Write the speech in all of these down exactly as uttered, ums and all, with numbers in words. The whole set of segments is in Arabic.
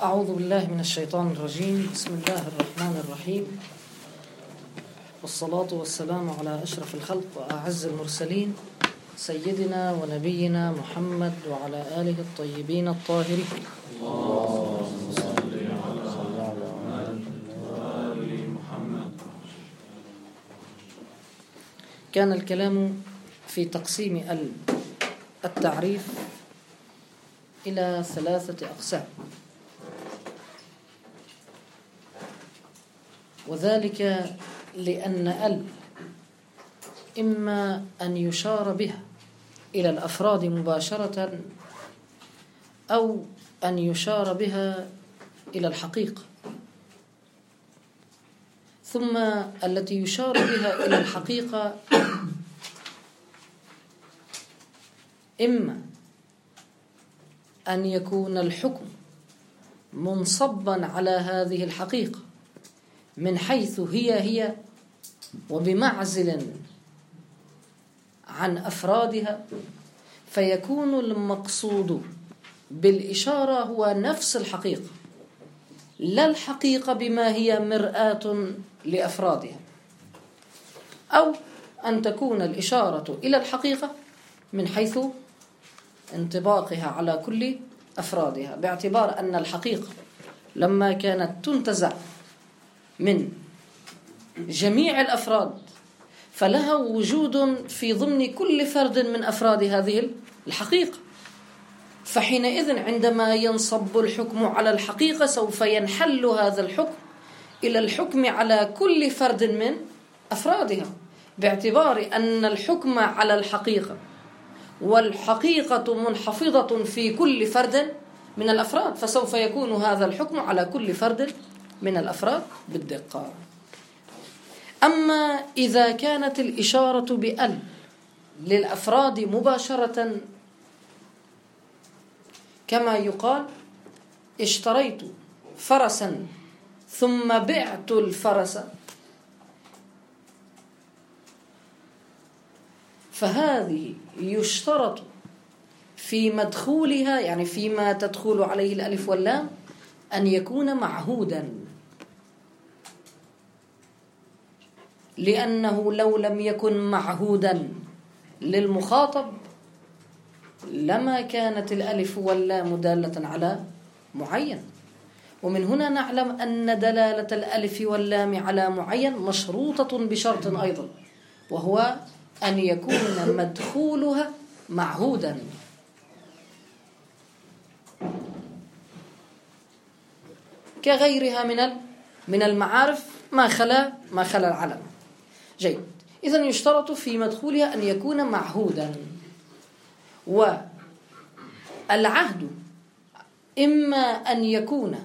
أعوذ بالله من الشيطان الرجيم. بسم الله الرحمن الرحيم، والصلاة والسلام على أشرف الخلق وأعز المرسلين سيدنا ونبينا محمد وعلى آله الطيبين الطاهرين. اللهم صل على محمد. كان الكلام في تقسيم التعريف إلى ثلاثة أقسام، وذلك لأن ال إما أن يشار بها إلى الأفراد مباشرة أو أن يشار بها إلى الحقيقة، ثم التي يشار بها إلى الحقيقة إما أن يكون الحكم منصبا على هذه الحقيقة من حيث هي هي وبمعزل عن أفرادها، فيكون المقصود بالإشارة هو نفس الحقيقة لا الحقيقة بما هي مرآة لأفرادها، أو أن تكون الإشارة إلى الحقيقة من حيث انطباقها على كل أفرادها، باعتبار أن الحقيقة لما كانت تنتزع من جميع الأفراد فلها وجود في ضمن كل فرد من أفراد هذه الحقيقة، فحينئذ عندما ينصب الحكم على الحقيقة سوف ينحل هذا الحكم إلى الحكم على كل فرد من أفرادها، باعتبار أن الحكم على الحقيقة والحقيقة منحفظة في كل فرد من الأفراد، فسوف يكون هذا الحكم على كل فرد من الأفراد بالدقة. أما إذا كانت الإشارة بأل للأفراد مباشرة، كما يقال اشتريت فرسا ثم بعت الفرس، فهذه يشترط في مدخولها، يعني فيما تدخل عليه الألف واللام، أن يكون معهودا، لأنه لو لم يكن معهودا للمخاطب لما كانت الألف واللام دالة على معين. ومن هنا نعلم أن دلالة الألف واللام على معين مشروطة بشرط أيضا، وهو أن يكون مدخولها معهودا. كغيرها من من المعارف ما خلا ما خلا العلم. جيد، إذن يشترط في مدخولها أن يكون معهودا، والعهد إما أن يكون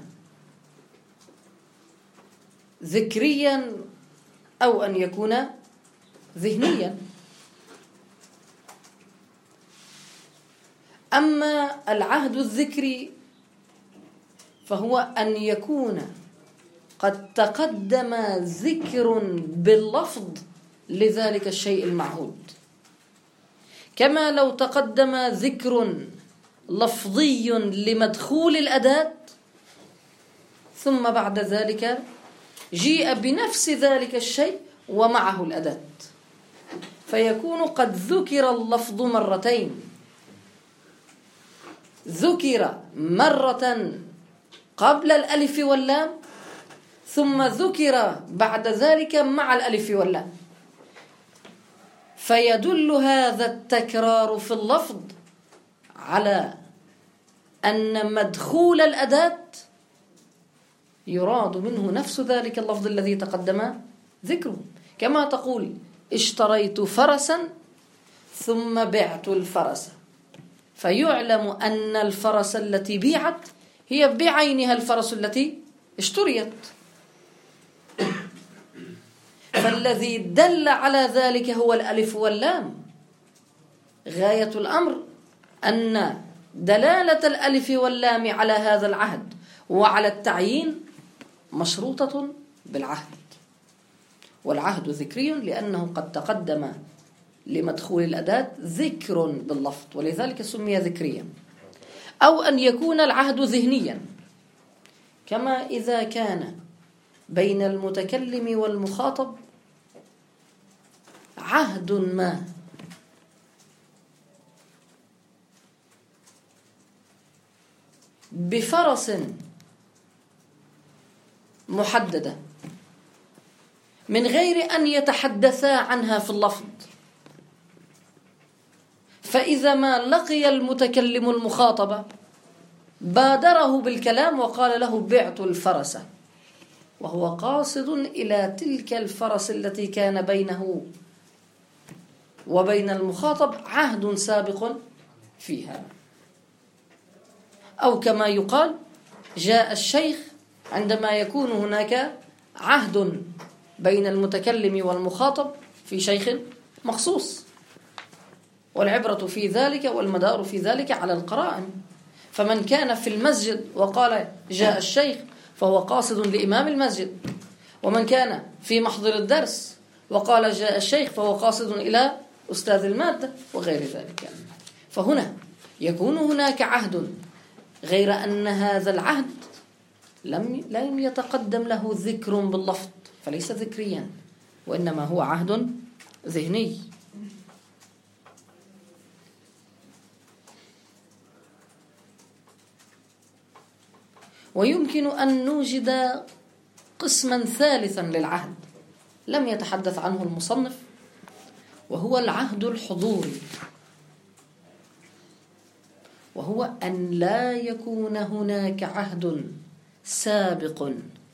ذكريا أو أن يكون ذهنيا. أما العهد الذكري فهو أن يكون قد تقدم ذكر باللفظ لذلك الشيء المعهود، كما لو تقدم ذكر لفظي لمدخول الأداة ثم بعد ذلك جيء بنفس ذلك الشيء ومعه الأداة، فيكون قد ذكر اللفظ مرتين، ذكر مرة قبل الألف واللام ثم ذكر بعد ذلك مع الألف واللام، فيدل هذا التكرار في اللفظ على أن مدخول الأداة يراد منه نفس ذلك اللفظ الذي تقدم ذكره، كما تقول اشتريت فرسا ثم بعت الفرس، فيعلم أن الفرس التي بيعت هي بعينها الفرس التي اشتريت، فالذي دل على ذلك هو الألف واللام. غاية الأمر أن دلالة الألف واللام على هذا العهد وعلى التعيين مشروطة بالعهد، والعهد ذكري لأنه قد تقدم لمدخول الأداة ذكر باللفظ ولذلك سمي ذكريا. أو أن يكون العهد ذهنيا، كما إذا كان بين المتكلم والمخاطب عهد ما بفرس محددة من غير أن يتحدثا عنها في اللفظ، فإذا ما لقي المتكلم المخاطب بادره بالكلام وقال له بعت الفرس، وهو قاصد إلى تلك الفرس التي كان بينه وبين المخاطب عهد سابق فيها. أو كما يقال جاء الشيخ عندما يكون هناك عهد بين المتكلم والمخاطب في شيخ مخصوص، والعبرة في ذلك والمدار في ذلك على القرائن. فمن كان في المسجد وقال جاء الشيخ فهو قاصد لإمام المسجد، ومن كان في محضر الدرس وقال جاء الشيخ فهو قاصد إلى أستاذ المادة وغير ذلك. فهنا يكون هناك عهد، غير أن هذا العهد لم لم يتقدم له ذكر باللفظ، فليس ذكريا، وإنما هو عهد ذهني. ويمكن أن نوجد قسما ثالثا للعهد لم يتحدث عنه المصنف، وهو العهد الحضوري، وهو أن لا يكون هناك عهد سابق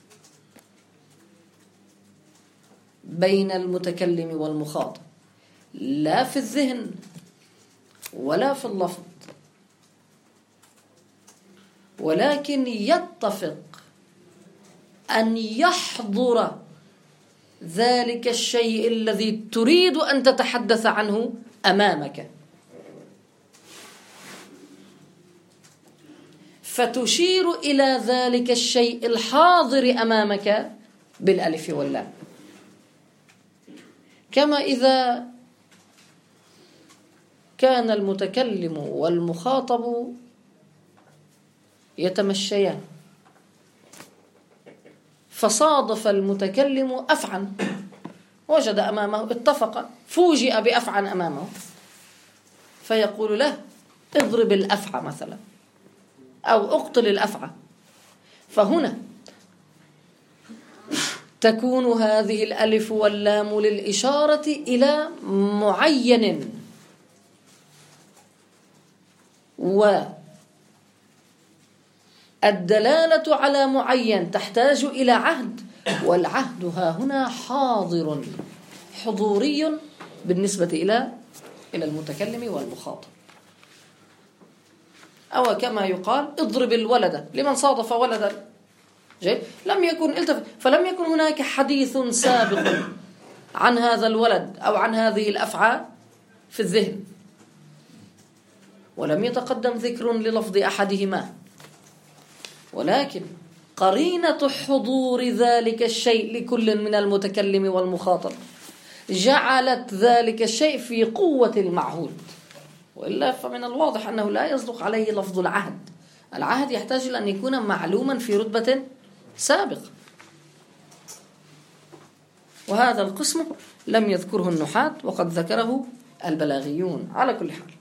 بين المتكلم والمخاطب لا في الذهن ولا في اللفظ، ولكن يتفق أن يحضر ذلك الشيء الذي تريد أن تتحدث عنه أمامك، فتشير إلى ذلك الشيء الحاضر أمامك بالألف واللام. كما إذا كان المتكلم والمخاطب يتمشيان، فصادف المتكلم أفعى، وجد أمامه، اتفق، فوجئ بأفعى أمامه، فيقول له اضرب الأفعى مثلا، أو اقتل الأفعى. فهنا تكون هذه الألف واللام للإشارة إلى معين، والدلالة على معين تحتاج إلى عهد، والعهد ها هنا حاضر حضوري بالنسبة إلى إلى المتكلم والمخاطب. أو كما يقال اضرب الولد لمن صادف ولدا، لم يكن التفت، فلم يكن هناك حديث سابق عن هذا الولد أو عن هذه الأفعى في الذهن، ولم يتقدم ذكر للفظ أحدهما، ولكن قرينة حضور ذلك الشيء لكل من المتكلم والمخاطب جعلت ذلك الشيء في قوة المعهود. وإلا فمن الواضح أنه لا يصدق عليه لفظ العهد. العهد يحتاج إلى أن يكون معلوما في رتبة سابقة، وهذا القسم لم يذكره النحاة وقد ذكره البلاغيون. على كل حال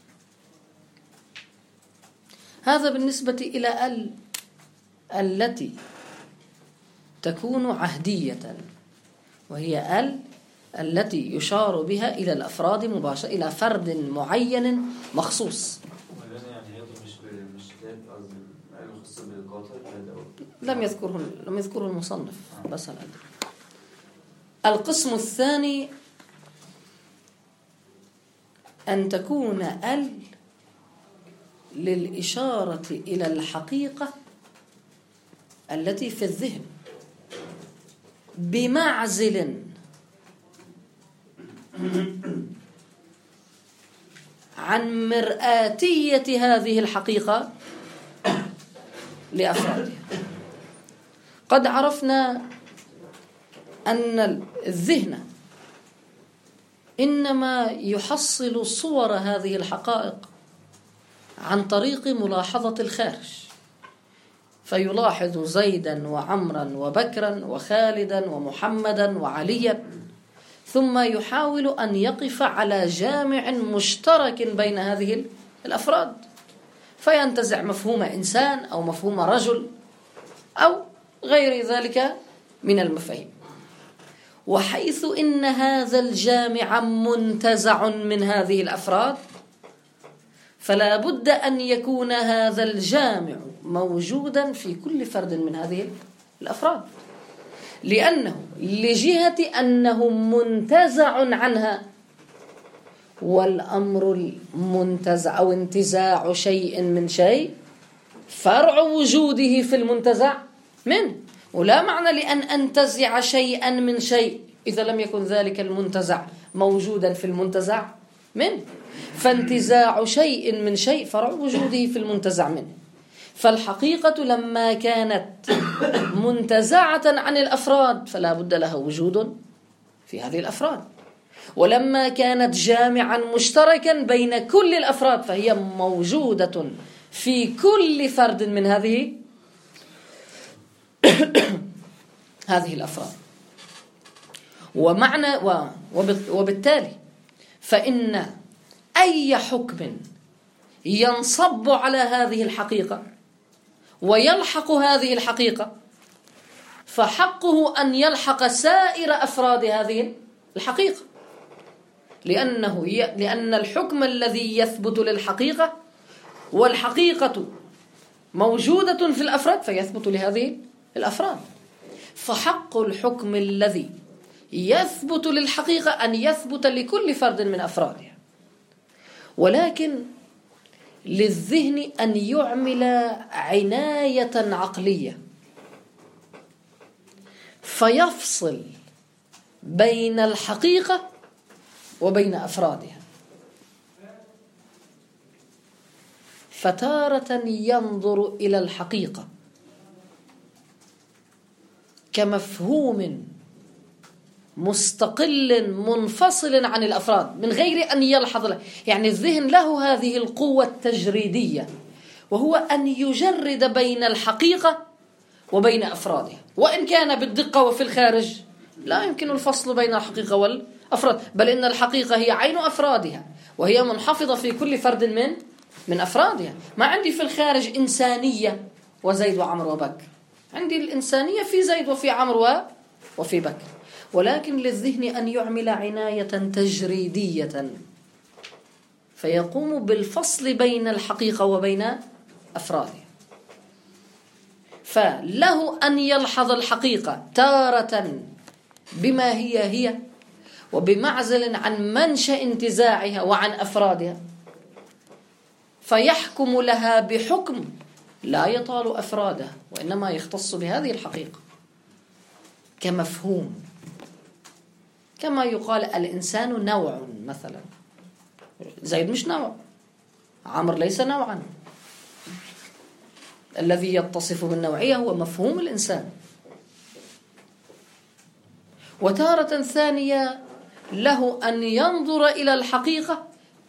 هذا بالنسبة إلى ال التي تكون عهدية، وهي ال التي يشار بها إلى الأفراد مباشرة، إلى فرد معين مخصوص. لم يذكره لم يذكره المصنف. بس القسم الثاني أن تكون ال للإشارة إلى الحقيقة التي في الذهن بمعزل عن مرآتية هذه الحقيقة لأفرادها. قد عرفنا أن الذهن إنما يحصل صور هذه الحقائق عن طريق ملاحظة الخارج، فيلاحظ زيدا وعمرا وبكرا وخالدا ومحمدا وعليا، ثم يحاول أن يقف على جامع مشترك بين هذه الأفراد، فينتزع مفهوم إنسان أو مفهوم رجل أو غير ذلك من المفاهيم. وحيث إن هذا الجامع منتزع من هذه الأفراد، فلا بد أن يكون هذا الجامع موجودا في كل فرد من هذه الأفراد، لأنه لجهة أنه منتزع عنها، والأمر المنتزع أو انتزاع شيء من شيء فرع وجوده في المنتزع منه، ولا معنى لأن أنتزع شيئا من شيء إذا لم يكن ذلك المنتزع موجودا في المنتزع منه. فانتزاع شيء من شيء فرع وجوده في المنتزع منه. فالحقيقة لما كانت منتزعة عن الأفراد فلا بد لها وجود في هذه الأفراد، ولما كانت جامعا مشتركا بين كل الأفراد فهي موجودة في كل فرد من هذه هذه الأفراد. ومعنى وبالتالي فإن أي حكم ينصب على هذه الحقيقة ويلحق هذه الحقيقة فحقه أن يلحق سائر أفراد هذه الحقيقة، لأنه ي... لأن الحكم الذي يثبت للحقيقة والحقيقة موجودة في الأفراد فيثبت لهذه الأفراد، فحق الحكم الذي يثبت للحقيقة أن يثبت لكل فرد من أفرادها. ولكن للذهن أن يعمل عناية عقلية فيفصل بين الحقيقة وبين أفرادها، فتارة ينظر إلى الحقيقة كمفهوم مستقل منفصل عن الأفراد من غير أن يلحظ له. يعني الذهن له هذه القوة التجريدية، وهو أن يجرد بين الحقيقة وبين أفرادها، وإن كان بالدقة وفي الخارج لا يمكن الفصل بين الحقيقة والأفراد، بل إن الحقيقة هي عين أفرادها وهي منحفظة في كل فرد من من أفرادها. ما عندي في الخارج إنسانية وزيد وعمر وبكر، عندي الإنسانية في زيد وفي عمر وفي بكر، ولكن للذهن أن يعمل عناية تجريدية فيقوم بالفصل بين الحقيقة وبين أفرادها. فله أن يلحظ الحقيقة تارة بما هي هي وبمعزل عن منشأ انتزاعها وعن أفرادها، فيحكم لها بحكم لا يطال أفرادها وإنما يختص بهذه الحقيقة كمفهوم. كما يقال الإنسان نوع مثلا، زيد مش نوع، عمر ليس نوعا، الذي يتصف بالنوعية هو مفهوم الإنسان. وتارة ثانية له أن ينظر إلى الحقيقة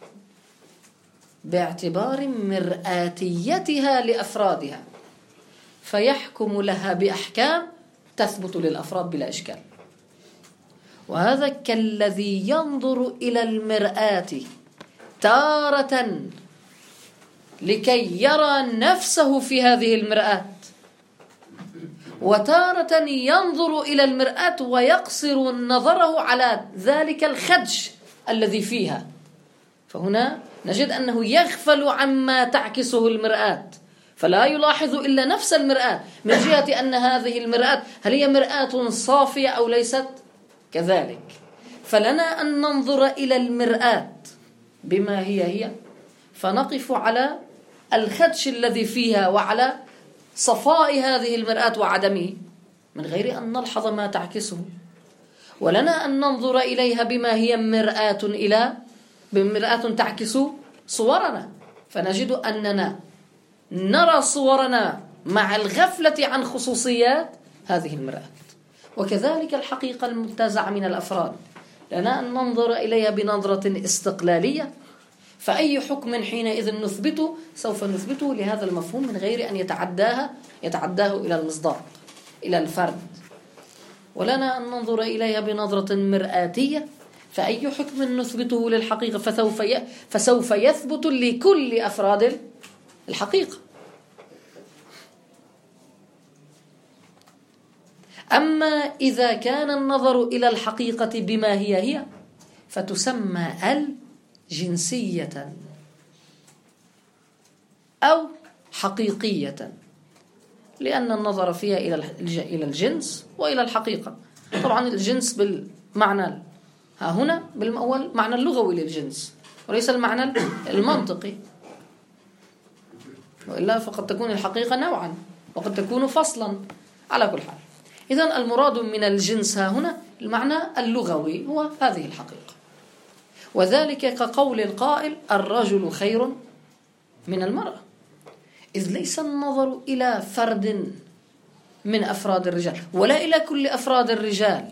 باعتبار مرآتيتها لأفرادها فيحكم لها بأحكام تثبت للأفراد بلا إشكال. وهذا كالذي ينظر إلى المرآة تارة لكي يرى نفسه في هذه المرآة، وتارة ينظر إلى المرآة ويقصر نظره على ذلك الخدش الذي فيها، فهنا نجد أنه يغفل عما تعكسه المرآة فلا يلاحظ إلا نفس المرآة من جهة أن هذه المرآة هل هي مرآة صافية أو ليست كذلك. فلنا أن ننظر إلى المرآة بما هي هي فنقف على الخدش الذي فيها وعلى صفاء هذه المرآة وعدمه من غير أن نلحظ ما تعكسه. ولنا أن ننظر إليها بما هي مرآة إلى بمرآة تعكس صورنا، فنجد أننا نرى صورنا مع الغفلة عن خصوصيات هذه المرآة. وكذلك الحقيقة المنتزعة من الأفراد لنا أن ننظر إليها بنظرة استقلالية فأي حكم حينئذ نثبته سوف نثبته لهذا المفهوم من غير أن يتعداها يتعداه إلى المصداق، إلى الفرد، ولنا أن ننظر إليها بنظرة مرآتية. فأي حكم نثبته للحقيقة فسوف فسوف يثبت لكل أفراد الحقيقة. أما إذا كان النظر إلى الحقيقة بما هي هي فتسمى الجنسية أو حقيقية، لأن النظر فيها إلى الجنس وإلى الحقيقة. طبعا الجنس بالمعنى ها هنا بالأول معنى اللغوي للجنس وليس المعنى المنطقي، وإلا فقد تكون الحقيقة نوعا وقد تكون فصلا. على كل حال، إذن المراد من الجنس ها هنا المعنى اللغوي هو هذه الحقيقة، وذلك كقول القائل الرجل خير من المرأة، إذ ليس النظر إلى فرد من أفراد الرجال ولا إلى كل أفراد الرجال،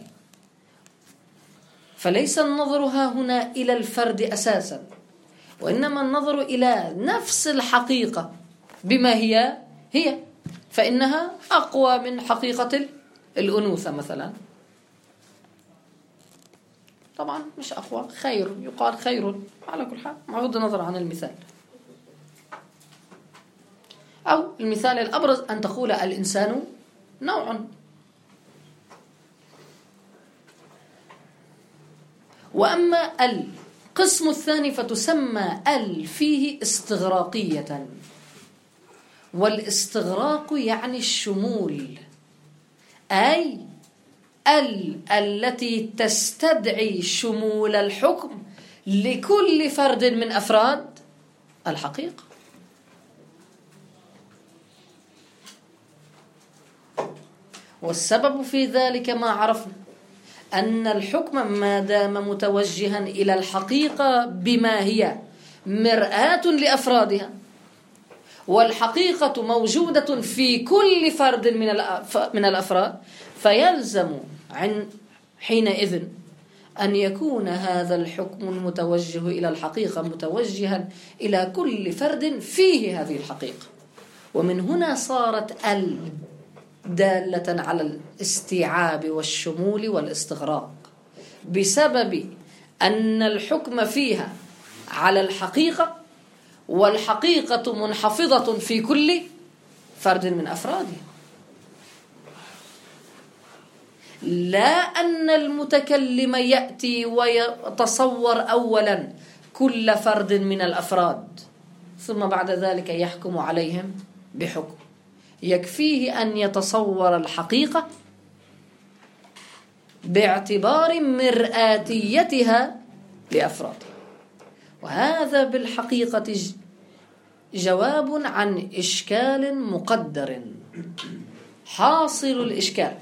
فليس النظر ها هنا إلى الفرد أساسا، وإنما النظر إلى نفس الحقيقة بما هي هي، فإنها أقوى من حقيقة الأنوثة مثلا. طبعا مش أقوى، خير، يقال خير على كل حال بغض النظر عن المثال. أو المثال الأبرز أن تقول الإنسان نوع. وأما القسم الثاني فتسمى ال فيه استغراقية، والاستغراق يعني الشمول، أي ال التي تستدعي شمول الحكم لكل فرد من أفراد الحقيقة. والسبب في ذلك ما عرفنا أن الحكم ما دام متوجها إلى الحقيقة بما هي مرآة لأفرادها، والحقيقة موجودة في كل فرد من الأفراد، فيلزم عن حينئذ أن يكون هذا الحكم المتوجه إلى الحقيقة متوجها إلى كل فرد فيه هذه الحقيقة. ومن هنا صارت ال دالة على الاستيعاب والشمول والاستغراق، بسبب أن الحكم فيها على الحقيقة، والحقيقة منحفظة في كل فرد من أفرادها، لا أن المتكلم يأتي ويتصور أولا كل فرد من الأفراد ثم بعد ذلك يحكم عليهم بحكم. يكفيه أن يتصور الحقيقة باعتبار مرآتيتها لأفرادها، وهذا بالحقيقة جواب عن إشكال مقدر. حاصل الإشكال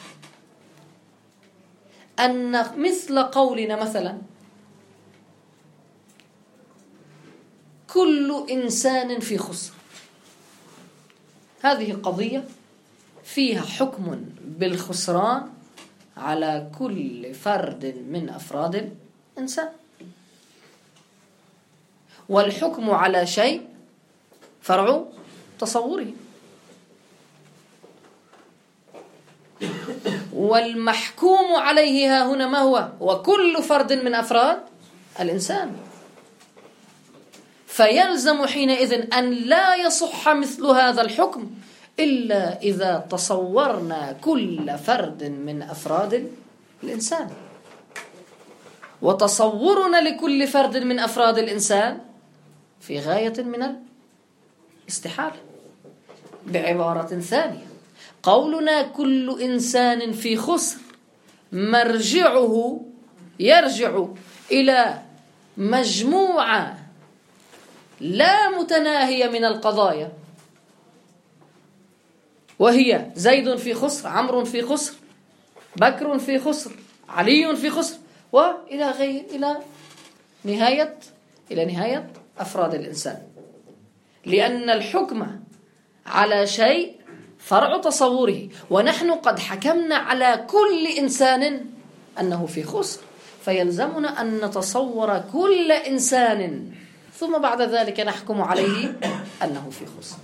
أن مثل قولنا مثلا كل إنسان في خسر، هذه قضية فيها حكم بالخسران على كل فرد من أفراد الإنسان، والحكم على شيء فرع تصوره، والمحكوم عليه ها هنا ما هو؟ وكل فرد من أفراد الإنسان. فيلزم حينئذ أن لا يصح مثل هذا الحكم إلا إذا تصورنا كل فرد من أفراد الإنسان، وتصورنا لكل فرد من أفراد الإنسان في غاية من الاستحالة. بعبارة ثانية، قولنا كل إنسان في خسر مرجعه يرجع إلى مجموعة لا متناهية من القضايا، وهي زيد في خسر، عمرو في خسر، بكر في خسر، علي في خسر، وإلى غير إلى نهاية إلى نهاية أفراد الإنسان، لأن الحكم على شيء فرع تصوره، ونحن قد حكمنا على كل إنسان أنه في خسر، فيلزمنا أن نتصور كل إنسان ثم بعد ذلك نحكم عليه أنه في خصم.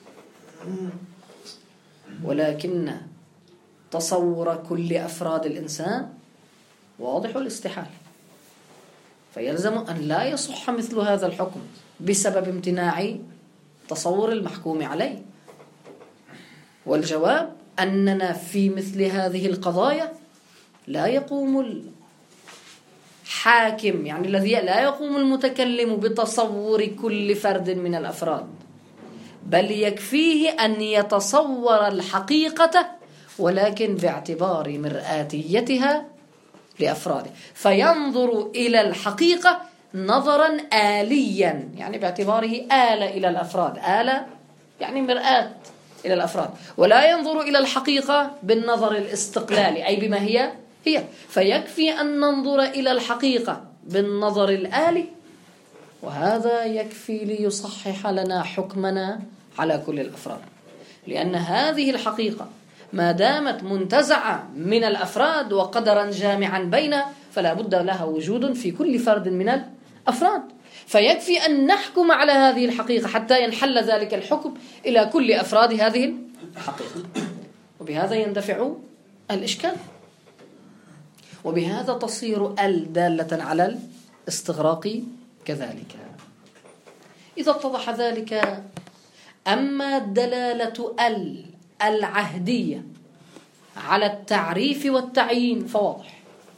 ولكن تصور كل أفراد الإنسان واضح الاستحالة، فيلزم أن لا يصح مثل هذا الحكم بسبب امتناع تصور المحكوم عليه. والجواب أننا في مثل هذه القضايا لا يقوم الحاكم، يعني الذي لا يقوم المتكلم بتصور كل فرد من الأفراد، بل يكفيه أن يتصور الحقيقة ولكن باعتبار مرآتيتها لأفراده، فينظر إلى الحقيقة نظرا آليا، يعني باعتباره آلة إلى الأفراد، آلة يعني مرآة إلى الأفراد، ولا ينظر إلى الحقيقة بالنظر الاستقلالي أي بما هي هي. فيكفي أن ننظر إلى الحقيقة بالنظر الآلي، وهذا يكفي ليصحح لنا حكمنا على كل الأفراد، لأن هذه الحقيقة ما دامت منتزعة من الأفراد وقدرا جامعا بينها فلا بد لها وجود في كل فرد من الأفراد، فيكفي أن نحكم على هذه الحقيقة حتى ينحل ذلك الحكم إلى كل أفراد هذه الحقيقة، وبهذا يندفع الإشكال، وبهذا تصير ال دالة على الاستغراق كذلك. إذا اتضح ذلك، أما الدلالة ال العهدية على التعريف والتعيين فواضح،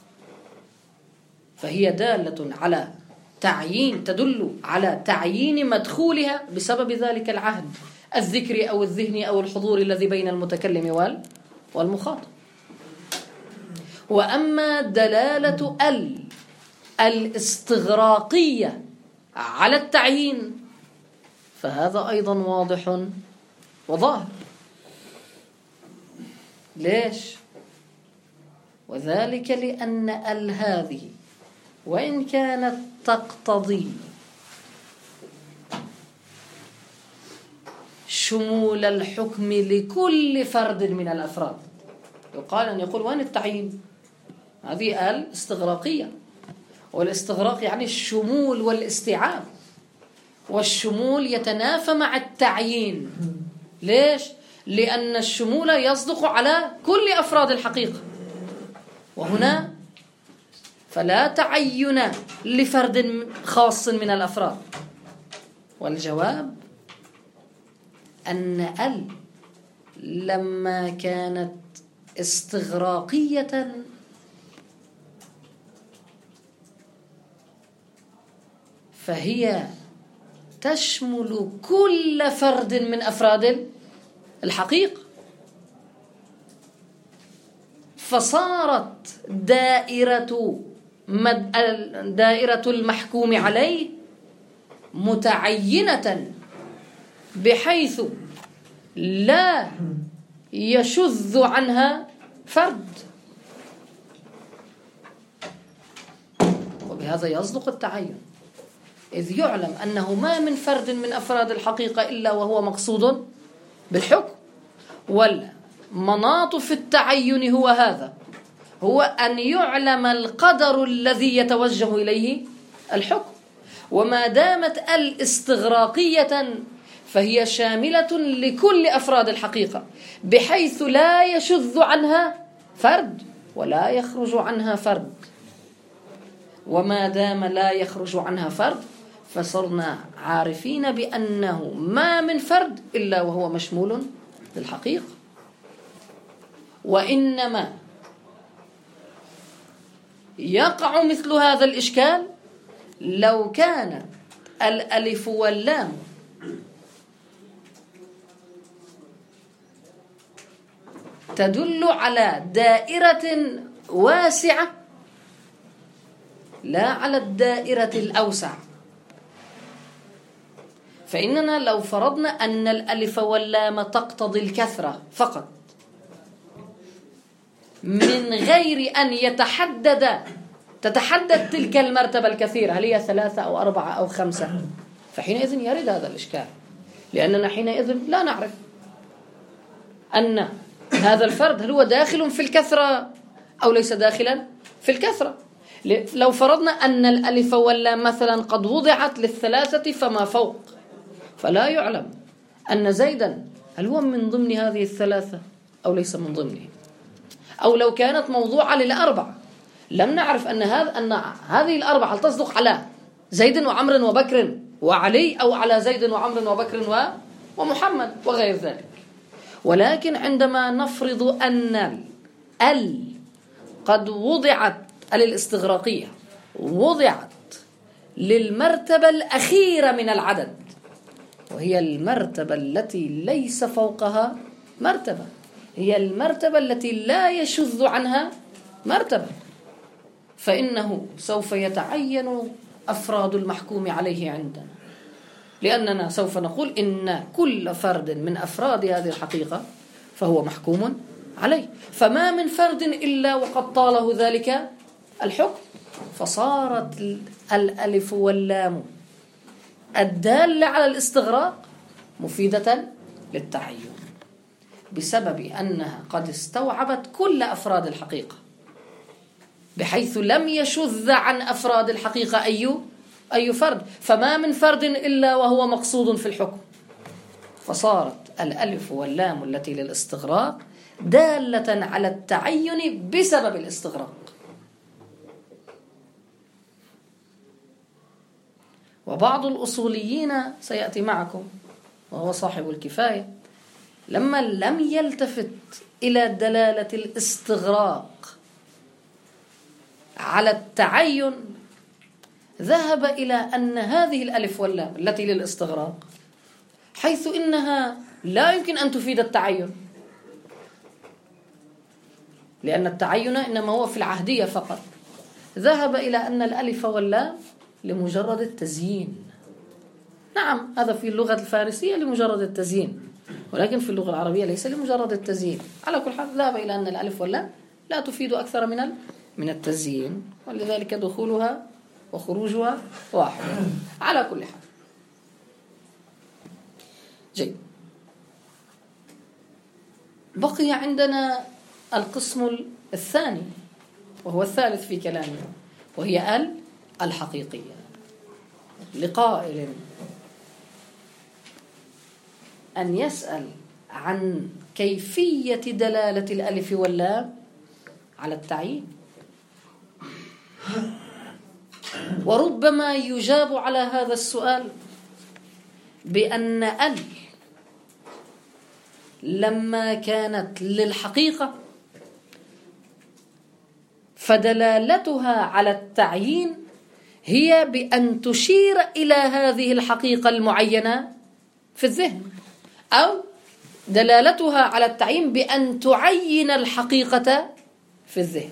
فهي دالة على تعيين، تدل على تعيين مدخولها بسبب ذلك العهد الذكري أو الذهني أو الحضور الذي بين المتكلم والمخاطب. وأما دلالة ال الاستغراقية على التعيين فهذا أيضا واضح وظاهر. ليش؟ وذلك لأن ال هذه وإن كانت تقتضي شمول الحكم لكل فرد من الأفراد، يقال أن يقول وين التعيين؟ هذه ال استغراقية، والاستغراق يعني الشمول والاستيعاب، والشمول يتنافى مع التعيين. ليش؟ لأن الشمول يصدق على كل أفراد الحقيقة، وهنا فلا تعين لفرد خاص من الأفراد. والجواب أن ال لما كانت استغراقية فهي تشمل كل فرد من أفراد الحقيقة، فصارت دائرة دائرة المحكوم عليه متعينة بحيث لا يشذ عنها فرد، وبهذا يصدق التعين، إذ يعلم أنه ما من فرد من أفراد الحقيقة إلا وهو مقصود بالحكم. والمناط في التعين هو هذا، هو أن يعلم القدر الذي يتوجه إليه الحكم. وما دامت الاستغراقية فهي شاملة لكل أفراد الحقيقة بحيث لا يشذ عنها فرد ولا يخرج عنها فرد، وما دام لا يخرج عنها فرد فصرنا عارفين بأنه ما من فرد إلا وهو مشمول للحقيقة. وإنما يقع مثل هذا الإشكال لو كان الألف واللام تدل على دائرة واسعة لا على الدائرة الأوسع. فإننا لو فرضنا أن الألف واللام تقتضي الكثرة فقط من غير أن يتحدد تتحدد تلك المرتبة الكثيرة هل هي ثلاثة أو أربعة أو خمسة، فحينئذ يرد هذا الإشكال، لأننا حينئذ لا نعرف أن هذا الفرد هل هو داخل في الكثرة أو ليس داخلا في الكثرة. لو فرضنا أن الألف واللام مثلا قد وضعت للثلاثة فما فوق، فلا يعلم أن زيدا هل هو من ضمن هذه الثلاثة أو ليس من ضمنه. أو لو كانت موضوعة للأربعة لم نعرف أن هذا أن هذه الأربعة هل تصدق على زيد وعمر وبكر وعلي أو على زيد وعمر وبكر ومحمد وغير ذلك. ولكن عندما نفرض أن ال قد وضعت الاستغراقية وضعت للمرتبة الأخيرة من العدد، وهي المرتبة التي ليس فوقها مرتبة، هي المرتبة التي لا يشذ عنها مرتبة، فإنه سوف يتعين أفراد المحكوم عليه عندنا، لأننا سوف نقول إن كل فرد من أفراد هذه الحقيقة فهو محكوم عليه، فما من فرد إلا وقد طاله ذلك الحكم، فصارت الألف واللام الدالة على الاستغراق مفيدة للتعين بسبب أنها قد استوعبت كل أفراد الحقيقة، بحيث لم يشذ عن أفراد الحقيقة أي أي فرد، فما من فرد إلا وهو مقصود في الحكم، فصارت الألف واللام التي للاستغراق دالة على التعين بسبب الاستغراق. وبعض الأصوليين سيأتي معكم وهو صاحب الكفاية لما لم يلتفت إلى دلالة الاستغراق على التعين ذهب إلى أن هذه الألف واللام التي للاستغراق حيث إنها لا يمكن أن تفيد التعين، لأن التعين إنما هو في العهدية فقط، ذهب إلى أن الألف واللام لمجرد التزيين. نعم هذا في اللغة الفارسية لمجرد التزيين، ولكن في اللغة العربية ليس لمجرد التزيين. على كل حال ذهب إلى أن الألف واللام لا تفيد أكثر من من التزيين، ولذلك دخولها وخروجها واحد. على كل حال جيد. بقي عندنا القسم الثاني وهو الثالث في كلامنا، وهي ال الحقيقية. لقائل أن يسأل عن كيفية دلالة الألف واللام على التعيين، وربما يجاب على هذا السؤال بأن ال لما كانت للحقيقة فدلالتها على التعيين هي بأن تشير إلى هذه الحقيقة المعينة في الذهن، أو دلالتها على التعيين بأن تعين الحقيقة في الذهن.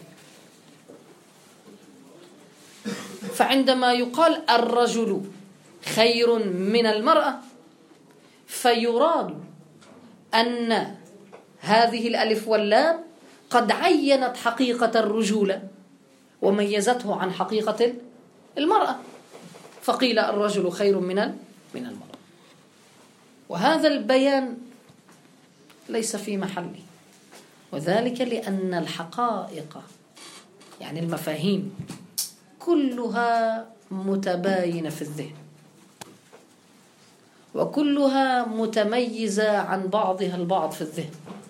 فعندما يقال الرجل خير من المرأة فيراد أن هذه الألف واللام قد عينت حقيقة الرجولة وميزته عن حقيقة المرأة، فقيل الرجل خير من من المرأة. وهذا البيان ليس في محله، وذلك لأن الحقائق يعني المفاهيم كلها متباينة في الذهن، وكلها متميزة عن بعضها البعض في الذهن.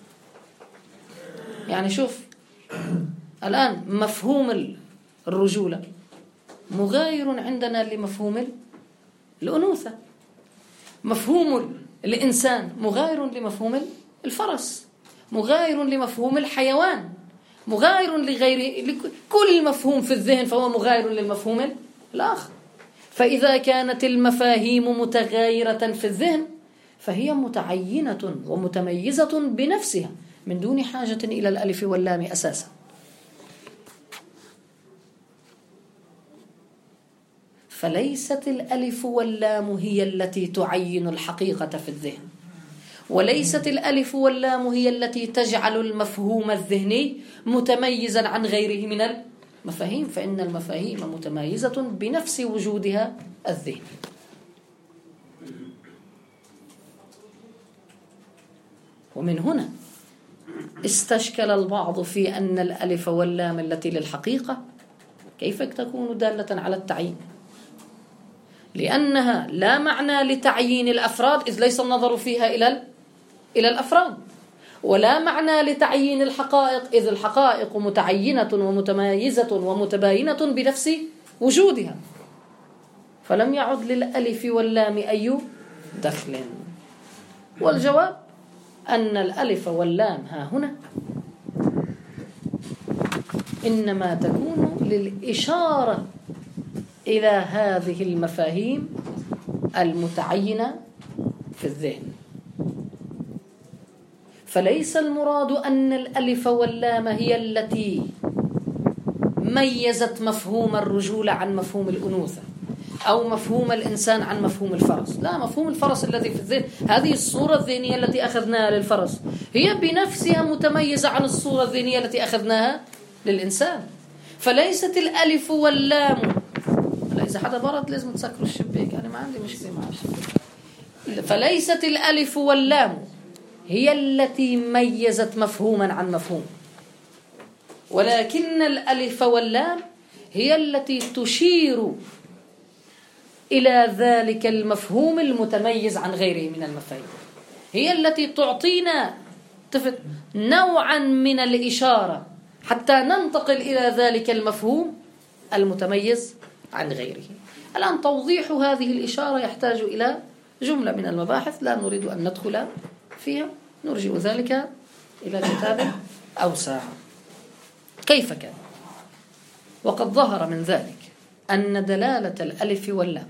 يعني شوف الآن مفهوم الرجولة مغاير عندنا لمفهوم الأنوثة، مفهوم الإنسان مغاير لمفهوم الفرس، مغاير لمفهوم الحيوان، مغاير لغير كل مفهوم في الذهن فهو مغاير للمفهوم الآخر. فإذا كانت المفاهيم متغايرة في الذهن فهي متعينة ومتميزة بنفسها من دون حاجة إلى الألف واللام أساسا. فليست الألف واللام هي التي تعين الحقيقة في الذهن، وليست الألف واللام هي التي تجعل المفهوم الذهني متميزا عن غيره من المفاهيم، فإن المفاهيم متميزة بنفس وجودها الذهني. ومن هنا استشكل البعض في أن الألف واللام التي للحقيقة كيف تكون دالة على التعيين؟ لأنها لا معنى لتعيين الأفراد، إذ ليس النظر فيها إلى إلى الأفراد، ولا معنى لتعيين الحقائق، إذ الحقائق متعينة ومتميزة ومتباينة بنفس وجودها، فلم يعد للألف واللام أي دخل. والجواب أن الألف واللام ها هنا إنما تكون للإشارة إلى هذه المفاهيم المتعينة في الذهن، فليس المراد أن الألف واللام هي التي ميزت مفهوم الرجولة عن مفهوم الأنوثة، أو مفهوم الإنسان عن مفهوم الفرس. لا، مفهوم الفرس الذي في الذهن، هذه الصورة الذهنية التي أخذناها للفرس هي بنفسها متميزة عن الصورة الذهنية التي أخذناها للإنسان. فليست الألف واللام، إذا حدا برد لازم تسكروا الشباك، أنا ما عندي مشكلة مع الشباك. فليست الألف واللام هي التي ميزت مفهوما عن مفهوم، ولكن الألف واللام هي التي تشير إلى ذلك المفهوم المتميز عن غيره من المفاهيم، هي التي تعطينا نوعا من الإشارة حتى ننتقل إلى ذلك المفهوم المتميز عن غيره. الآن توضيح هذه الإشارة يحتاج إلى جملة من المباحث لا نريد أن ندخل فيها، نرجع ذلك إلى كتاب أوسع. كيف كان؟ وقد ظهر من ذلك أن دلالة الألف واللام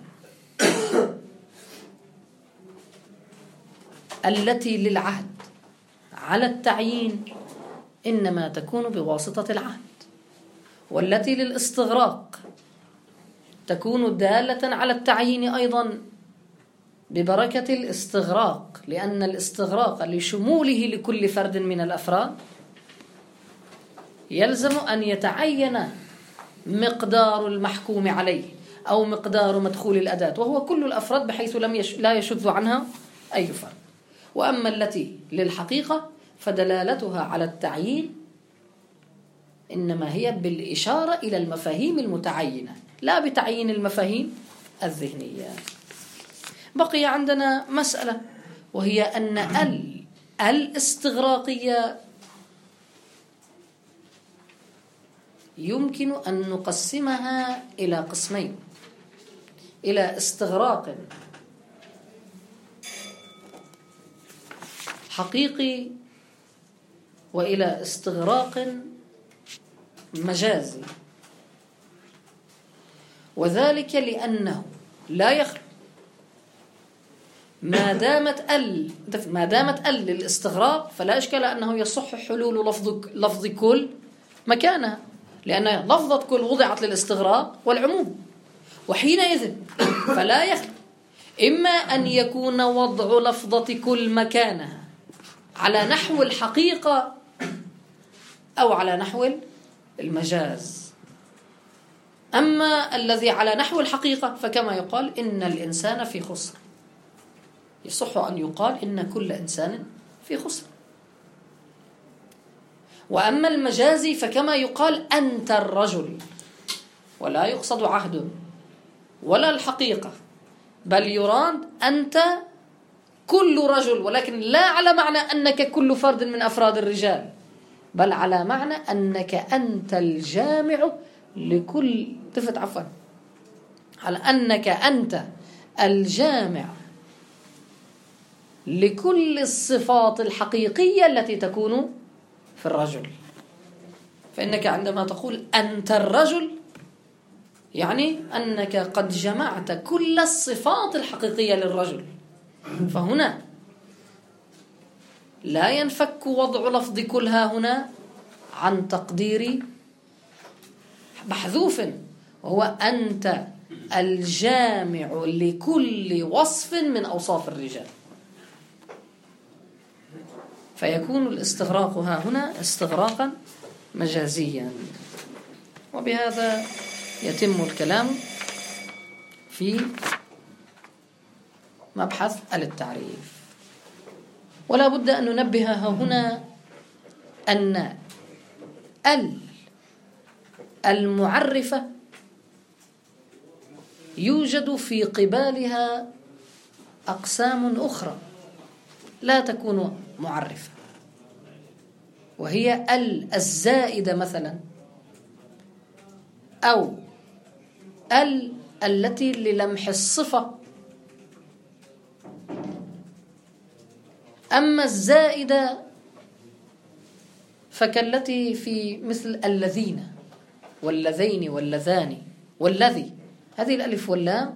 التي للعهد على التعيين إنما تكون بواسطة العهد، والتي للاستغراق تكون دالة على التعيين أيضا ببركة الاستغراق، لأن الاستغراق لشموله لكل فرد من الأفراد يلزم أن يتعين مقدار المحكوم عليه أو مقدار مدخول الأداة، وهو كل الأفراد بحيث لم يش... لا يشذ عنها أي فرد. وأما التي للحقيقة فدلالتها على التعيين إنما هي بالإشارة إلى المفاهيم المتعينة لا بتعيين المفاهيم الذهنية. بقي عندنا مسألة، وهي أن ال الاستغراقية يمكن أن نقسمها إلى قسمين، إلى استغراق حقيقي وإلى استغراق مجازي، وذلك لأنه لا يخلو ما دامت ال ما دامت ال للاستغراق فلا إشكال أنه يصح حلول لفظ لفظ كل مكانها، لأن لفظة كل وضعت للاستغراق والعموم، وحينئذ فلا يخلو إما أن يكون وضع لفظة كل مكانها على نحو الحقيقة أو على نحو المجاز. أما الذي على نحو الحقيقة فكما يقال إن الإنسان في خسر، يصح أن يقال إن كل إنسان في خسر. وأما المجازي فكما يقال أنت الرجل، ولا يقصد عهد ولا الحقيقة، بل يراد أنت كل رجل، ولكن لا على معنى أنك كل فرد من أفراد الرجال، بل على معنى أنك أنت الجامع لكل تفت عفوا على أنك أنت الجامع لكل الصفات الحقيقية التي تكون في الرجل. فإنك عندما تقول أنت الرجل يعني أنك قد جمعت كل الصفات الحقيقية للرجل، فهنا لا ينفك وضع لفظ كلها هنا عن تقدير محذوف، وهو أنت الجامع لكل وصف من أوصاف الرجال. فيكون الاستغراق ها هنا استغراقا مجازيا. وبهذا يتم الكلام في مبحث التعريف. ولا بد أن ننبه هنا أن ال المعرفة يوجد في قبالها أقسام أخرى لا تكون معرفة، وهي ال الزائدة مثلا، أو ال التي للمح الصفة. أما الزائدة فكالتي في مثل الذين واللذين واللذان والذي، هذه الألف واللام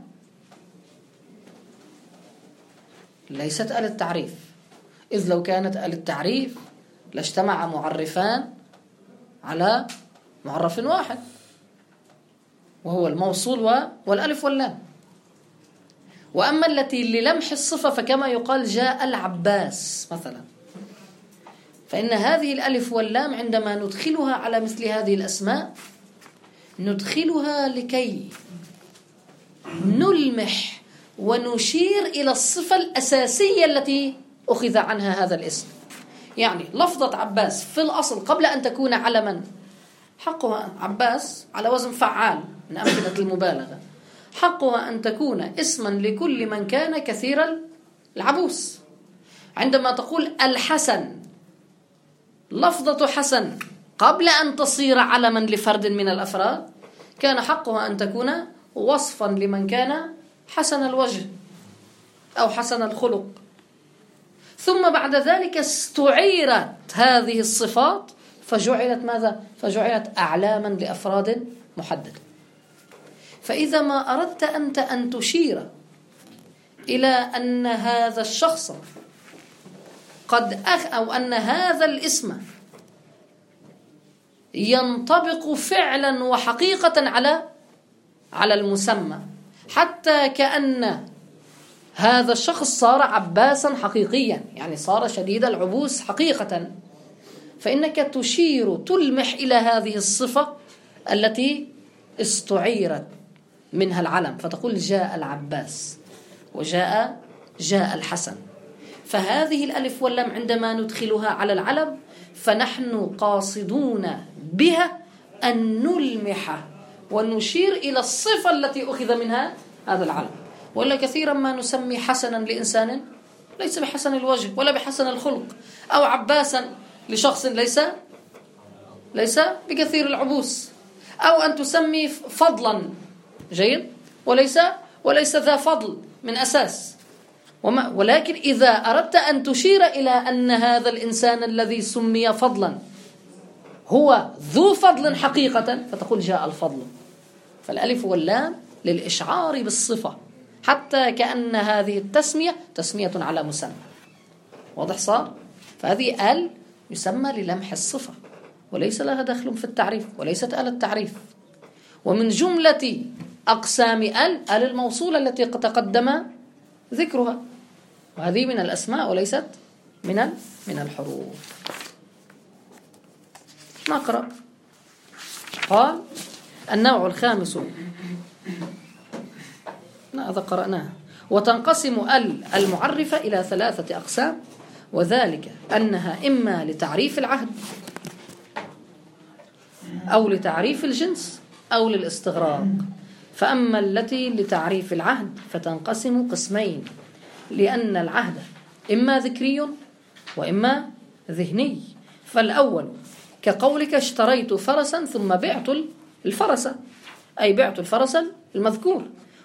ليست آل التعريف، إذ لو كانت آل التعريف لاجتمع معرفان على معرف واحد وهو الموصول والألف واللام. وأما التي للمح الصفة فكما يقال جاء العباس مثلا، فإن هذه الألف واللام عندما ندخلها على مثل هذه الأسماء ندخلها لكي نلمح ونشير إلى الصفة الأساسية التي أخذ عنها هذا الاسم. يعني لفظة عباس في الأصل قبل أن تكون علما حقها عباس على وزن فعال من أمثلة المبالغة، حقها أن تكون اسما لكل من كان كثير العبوس. عندما تقول الحسن، لفظة حسن قبل أن تصير علما لفرد من الأفراد كان حقها أن تكون وصفا لمن كان حسن الوجه أو حسن الخلق، ثم بعد ذلك استعيرت هذه الصفات فجعلت ماذا؟ فجعلت أعلاما لأفراد محددة. فإذا ما أردت أنت أن تشير إلى أن هذا الشخص قد أخ أو أن هذا الاسم ينطبق فعلا وحقيقة على على المسمى، حتى كأن هذا الشخص صار عباسا حقيقيا، يعني صار شديد العبوس حقيقة، فإنك تشير تلمح إلى هذه الصفة التي استعيرت منها العلم، فتقول جاء العباس وجاء جاء الحسن. فهذه الألف واللام عندما ندخلها على العلم فنحن قاصدون بها أن نلمح ونشير إلى الصفة التي أخذ منها هذا العلم. ولا كثيرا ما نسمي حسنا لإنسان ليس بحسن الوجه ولا بحسن الخلق، أو عباسا لشخص ليس ليس بكثير العبوس، أو أن تسمي فضلا جيد وليس وليس ذا فضل من أساس. وما ولكن إذا أردت أن تشير إلى أن هذا الإنسان الذي سمي فضلا هو ذو فضل حقيقة فتقول جاء الفضل. فالألف واللام للإشعار بالصفة، حتى كأن هذه التسمية تسمية على مسمى. واضح صار؟ فهذه آل يسمى للمح الصفة وليس لها دخل في التعريف، وليست آل التعريف. ومن جملة أقسام آل آل الموصولة التي تقدم ذكرها، وهذه من الأسماء وليست من من الحروف. نقرأ. قال النوع الخامس، هذا قرأناه. وتنقسم ال المعرفة إلى ثلاثة أقسام، وذلك أنها إما لتعريف العهد أو لتعريف الجنس أو للاستغراق. فأما التي لتعريف العهد فتنقسم قسمين، لأن العهد إما ذكري وإما ذهني. فالأول كقولك اشتريت فرسا ثم بعت الفرس، أي بعت الفرس المذكور.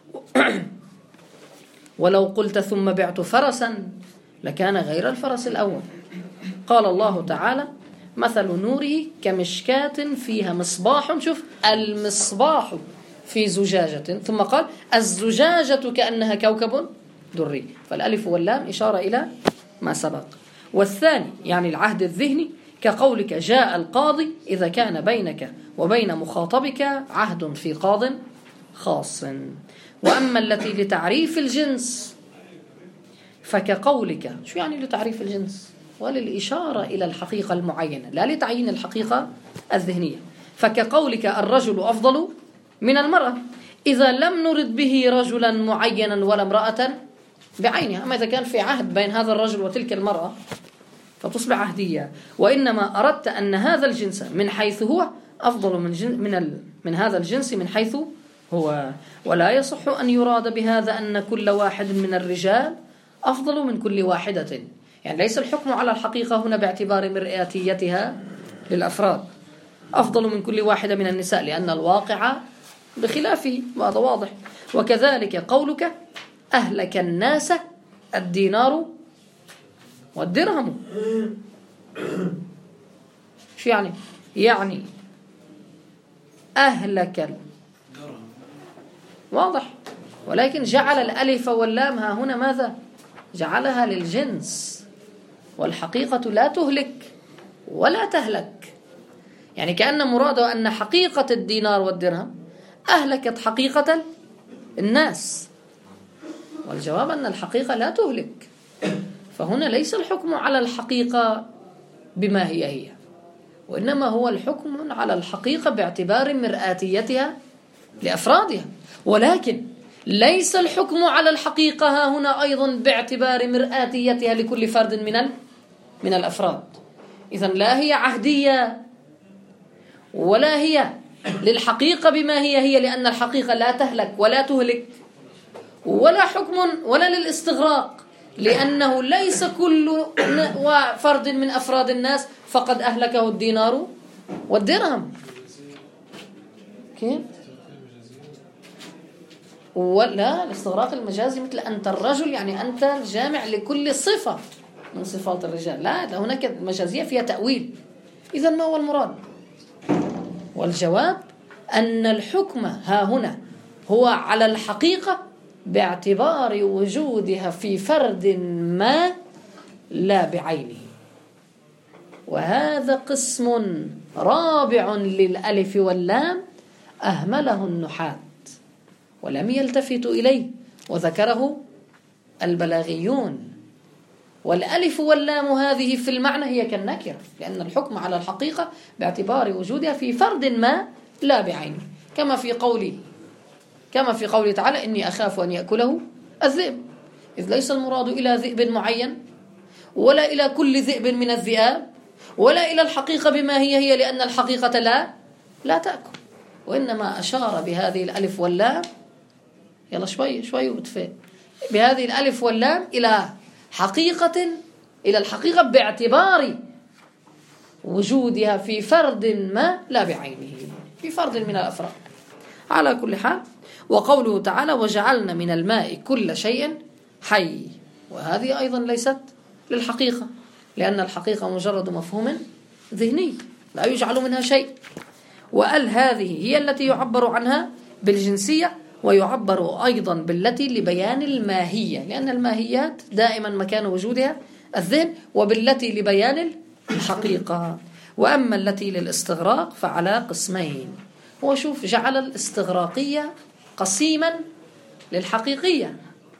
ولو قلت ثم بعت فرسا لكان غير الفرس الأول. قال الله تعالى مثل نوره كمشكاة فيها مصباح، شوف المصباح في زجاجة، ثم قال الزجاجة كأنها كوكب دري. فالألف واللام إشارة إلى ما سبق. والثاني يعني العهد الذهني كقولك جاء القاضي إذا كان بينك وبين مخاطبك عهد في قاض خاص. وأما التي لتعريف الجنس فكقولك، شو يعني لتعريف الجنس؟ وللإشارة إلى الحقيقة المعينة لا لتعيين الحقيقة الذهنية. فكقولك الرجل أفضل من المرأة إذا لم نرد به رجلا معينا ولا امرأة بعينها. أما إذا كان في عهد بين هذا الرجل وتلك المرأة فتصبح عهدية. وإنما أردت أن هذا الجنس من حيث هو أفضل من جن من ال من هذا الجنس من حيث هو ولا يصح أن يراد بهذا أن كل واحد من الرجال أفضل من كل واحدة، يعني ليس الحكم على الحقيقة هنا باعتبار مرآتيتها للأفراد أفضل من كل واحدة من النساء، لأن الواقع بخلافه، وهذا واضح. وكذلك قولك أهلك الناس الدينار والدرهم، شو يعني؟ يعني أهلك، واضح، ولكن جعل الألف واللام ها هنا ماذا؟ جعلها للجنس، والحقيقة لا تهلك ولا تهلك، يعني كأن مراده أن حقيقة الدينار والدرهم أهلكت حقيقة الناس، والجواب أن الحقيقة لا تهلك. فهنا ليس الحكم على الحقيقة بما هي هي، وإنما هو الحكم على الحقيقة باعتبار مرآتيتها لأفرادها، ولكن ليس الحكم على الحقيقة ها هنا أيضا باعتبار مرآتيتها لكل فرد من من الأفراد. إذن لا هي عهدية ولا هي للحقيقة بما هي هي، لأن الحقيقة لا تهلك ولا تهلك، ولا حكم ولا للاستغراق، لأنه ليس كل فرد من أفراد الناس فقد أهلكه الدينار والدرهم. كيف؟ ولا الاستغراق المجازي مثل أنت الرجل، يعني أنت الجامع لكل صفة من صفات الرجال، لا، هناك المجازية فيها تأويل. إذن ما هو المراد؟ والجواب أن الحكم ها هنا هو على الحقيقة باعتبار وجودها في فرد ما لا بعينه، وهذا قسم رابع للألف واللام أهمله النحاة ولم يلتفتوا إليه، وذكره البلاغيون. والألف واللام هذه في المعنى هي كالنكرة، لأن الحكم على الحقيقة باعتبار وجودها في فرد ما لا بعينه، كما في قولي كما في قوله تعالى إني أخاف أن يأكله الذئب، إذ ليس المراد إلى ذئب معين ولا إلى كل ذئب من الذئاب ولا إلى الحقيقة بما هي هي، لأن الحقيقة لا لا تأكل، وإنما أشار بهذه الألف واللام، يلا شوي شوي وتفهم، بهذه الألف واللام إلى حقيقة إلى الحقيقة باعتبار وجودها في فرد ما لا بعينه، في فرد من الأفراد. على كل حال، وقوله تعالى وجعلنا من الماء كل شيء حي، وهذه أيضا ليست للحقيقة، لأن الحقيقة مجرد مفهوم ذهني لا يجعل منها شيء، وأل هذه هي التي يعبر عنها بالجنسية، ويعبر أيضا بالتي لبيان الماهية، لأن الماهيات دائما مكان وجودها الذهن، وبالتي لبيان الحقيقة. وأما التي للاستغراق فعلى قسمين، هو شوف جعل الاستغراقية قسيما للحقيقية،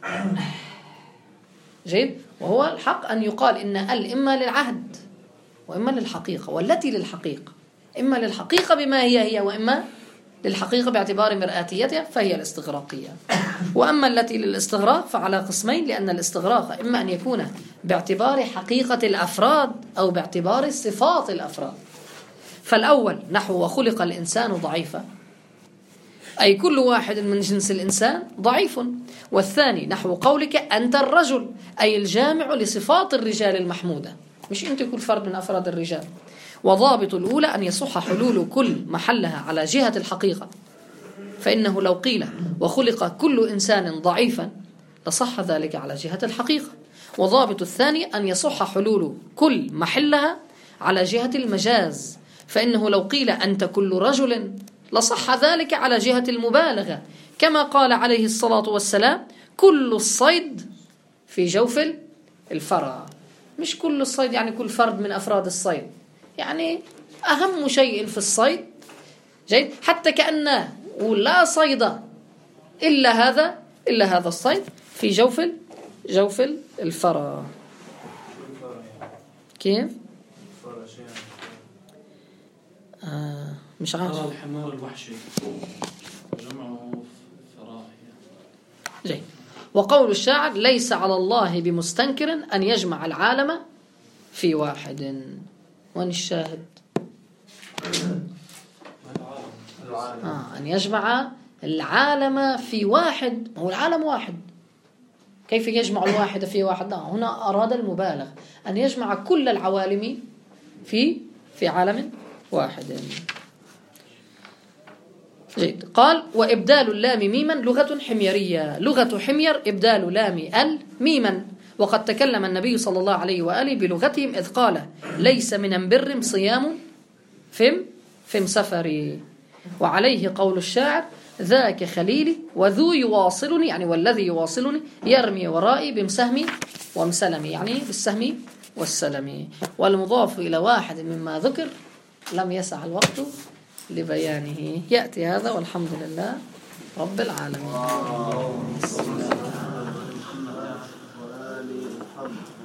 جيد، وهو الحق أن يقال إن ال إما للعهد وإما للحقيقة، والتي للحقيقة إما للحقيقة بما هي هي وإما للحقيقة باعتبار مرآتيتها فهي الاستغراقية. وأما التي للاستغراق فعلى قسمين، لأن الاستغراق إما أن يكون باعتبار حقيقة الأفراد أو باعتبار صفات الأفراد. فالأول نحو وخلق الإنسان ضعيفا، أي كل واحد من جنس الإنسان ضعيف. والثاني نحو قولك أنت الرجل، أي الجامع لصفات الرجال المحمودة، مش أنت كل فرد من أفراد الرجال. وضابط الأولى أن يصح حلول كل محلها على جهة الحقيقة، فإنه لو قيل وخلق كل إنسان ضعيفا لصح ذلك على جهة الحقيقة. وضابط الثاني أن يصح حلول كل محلها على جهة المجاز، فإنه لو قيل أنت كل رجل لصح ذلك على جهة المبالغة، كما قال عليه الصلاة والسلام كل الصيد في جوف الفرى، مش كل الصيد يعني كل فرد من أفراد الصيد، يعني أهم شيء في الصيد، جيد، حتى كأن لا صيد إلا هذا إلا هذا الصيد في جوف جوف الفرى. كيف؟ آه مش عارف. الحمار الوحشي جمعه فراهية. جيد. وقول الشاعر ليس على الله بمستنكر أن يجمع العالم في واحد. وين الشاهد؟ آه أن يجمع العالم في واحد، هو العالم واحد، كيف يجمع الواحد في واحد؟ لا، هنا أراد المبالغ أن يجمع كل العوالم في في عالم واحد. جيد. قال وإبدال اللام ميما لغة حميرية، لغة حمير إبدال لام ال ميما، وقد تكلم النبي صلى الله عليه وآله بلغتهم إذ قال ليس من بر صيام فم فم سفري. وعليه قول الشاعر ذاك خليلي وذو يواصلني، يعني والذي يواصلني يرمي ورائي بمسهمي ومسلمي، يعني بالسهم والسلم. والمضاف إلى واحد مما ذكر لم يسع الوقت لبيانه. يأتي هذا والحمد لله رب العالمين.